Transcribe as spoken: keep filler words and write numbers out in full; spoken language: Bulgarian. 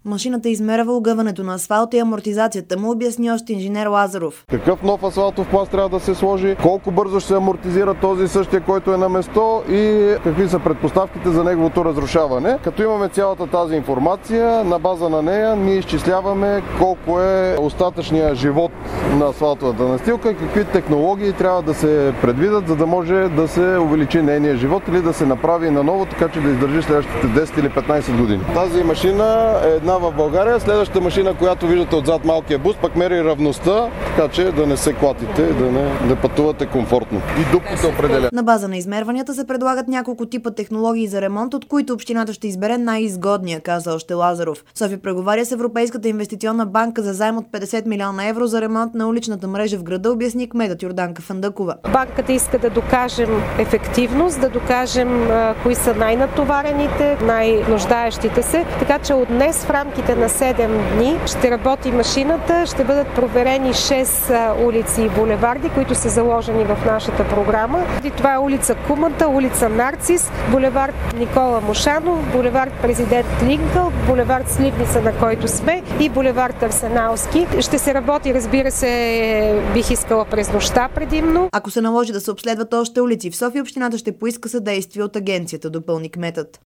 Машината измерва огъването на асфалта и амортизацията му, обясни още инженер Лазаров. Какъв нов асфалтов пласт трябва да се сложи, колко бързо ще се амортизира този същия, който е на место и какви са предпоставките за неговото разрушаване. Като имаме цялата тази информация, на база на нея ние изчисляваме колко е остатъчният живот на асфалтовата настилка и какви технологии трябва да се предвидят, за да може да се увеличи нейния живот или да се направи наново, така че да издържи следващите десет или петнайсет години. Тази машина е една в България, следващата машина, която виждате отзад, малкия бус, пък мери равността, така че да не се клатите, да не да пътувате комфортно. И дупките определя. На база на измерванията се предлагат няколко типа технологии за ремонт, от които общината ще избере най-изгодния, каза още Лазаров. София преговаря с Европейската инвестиционна банка за заем от петдесет милиона евро за ремонт на уличната мрежа в града, обясни кметът Йорданка Фандъкова. Банката иска да докажем ефективност, да докажем а, кои са най-натоварените, най-нуждаещите се, така че от днес в рамките на седем дни ще работи машината, ще бъдат проверени шест улици и булеварди, които са заложени в нашата програма. И това е улица Кумата, улица Нарцис, булевард Никола Мошанов, булевард Президент Линкъл, булевард Сливница, на който сме, и булевард Арсеналски. Ще се работи, разбира се, бих искала през нощта предимно. Ако се наложи да се обследват още улици в София, общината ще поиска съдействие от агенцията, допълни кметът.